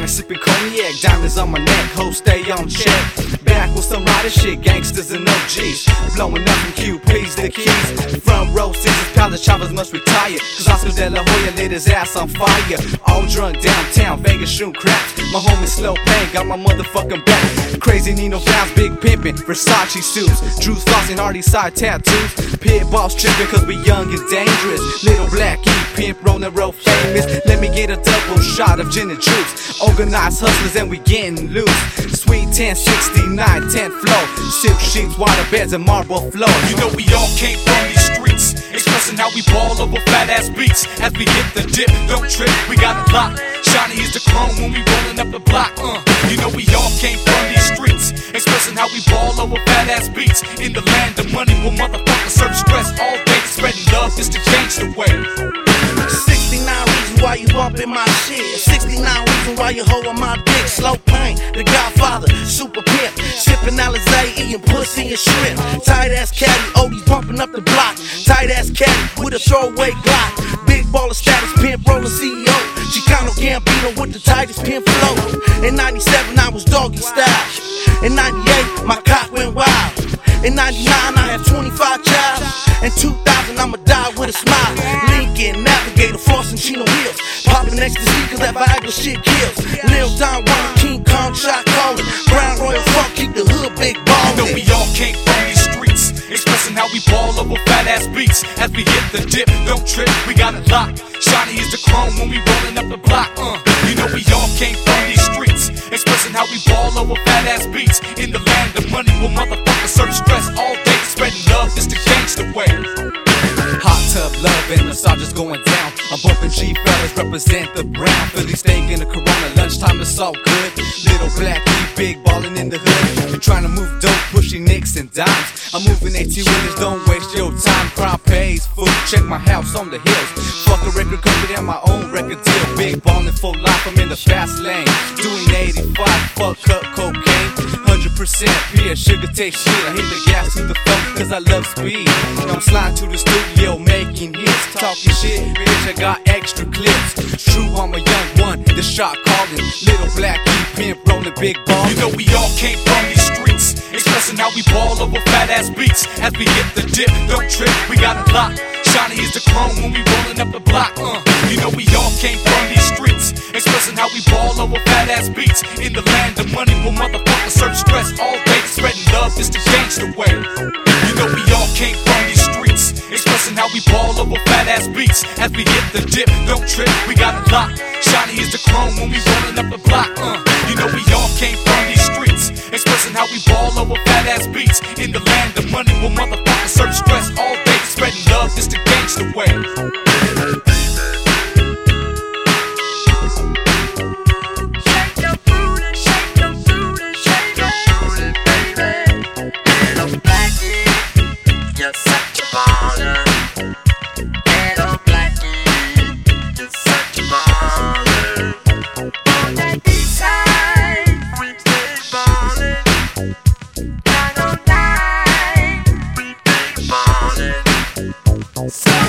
chronic, sipping cognac, diamonds on my neck, hoes stay on check. Back with some rider shit, gangsters and OGs, blowing up from QPs, the keys. Front row scissors, palace choppers must retire, cause Oscar De La Hoya lit his ass on fire. All drunk downtown, Vegas shooting craps. My homie Slow Pain got my motherfucking back. Crazy Nino Browns, big pimpin', Versace suits, Drew's flossing, Hardy side tattoos. Pit boss trippin' cause we young and dangerous. Little black E pimp, rolling real famous. Let me get a double shot of gin and juice. Organized hustlers and we getting loose. Sweet 1069, 10th floor. Silk sheets, water beds and marble floors. You know we all came from these streets, expressing how we ball over fat ass beats. As we hit the dip, don't trip, we got it locked. Shiny is the chrome when we rollin' up the block. You know we all came from these streets, expressing how we ball over fat ass beats. In the land of money, where motherfuckers serve stress all day, spreading love just to change the way. 69 reasons why you bumpin' my shit. 69 reasons why you holdin' my dick. Slow Pain, the Godfather, super pimp. Sippin' Alizé, eating pussy and shrimp. Tight ass caddy, Odie's bumpin' up the block. Tight ass caddy with a throwaway Glock. Big baller status, pimp rollin' CEO. Chicano Gambino with the tightest pimp flow. In 97 I was doggy style. In 98 my cock went wild. In 99 I had 25 child. In 2000 I'ma die with a smile. Lincoln, Navigator, flossing Chino wheels. Poppin' ecstasy cause that Viagra shit kills. Lil Don Juan, King Kong, shot calling. Brown Royal Funk, keep the hood big ballin'. You know we all came from these streets, expressing how we ball over fat ass beats. As we hit the dip, don't trip, we got it locked. Shiny is the chrome when we rollin' up the block. You know we all came from these streets, expressing how we ball over fat ass beats. In the land of money, where motherfuckers serve stress all day, spreading love just to change the way. Hot tub love and massages going down. I'm bumping G fellas, represent the brown. Philly steak in the Corona, lunchtime is all good. Little black E, big ballin' in the hood. Trying to move dope, pushing nicks and dimes. I'm moving 18 winners, don't waste your time. Crime pays, food, check my house on the hills. Fuck a record company and my own record deal. Big ballin' for life, I'm in the fast lane. Doing 85, fuck up cocaine. 100% pure sugar taste shit. I hit the gas to the phone cause I love speed. I'm sliding to the studio making hits. Talking shit, bitch, I got extra clips. True, I'm a young one, the shot calling. Little black E pimp rolling big ball. You know we all came from these streets, expressing how we ball over fat ass beats. As we hit the dip, don't trip, we got it locked. Shiny is the chrome when we rollin' up the block. You know we all came from these streets, expressing how we ball over fat ass beats. In the land of money, where motherfuckers serve stress all day, spreading love just to change the way. You know we all came from these streets, expressing how we ball over fat ass beats. As we hit the dip, don't trip, we got it locked. Shiny is the chrome when we rollin' up the block. You know we all came from these streets, expressing how we ball over fat ass beats. In the land of money, where motherfuckers serve stress all day, spreading love just to change the way. So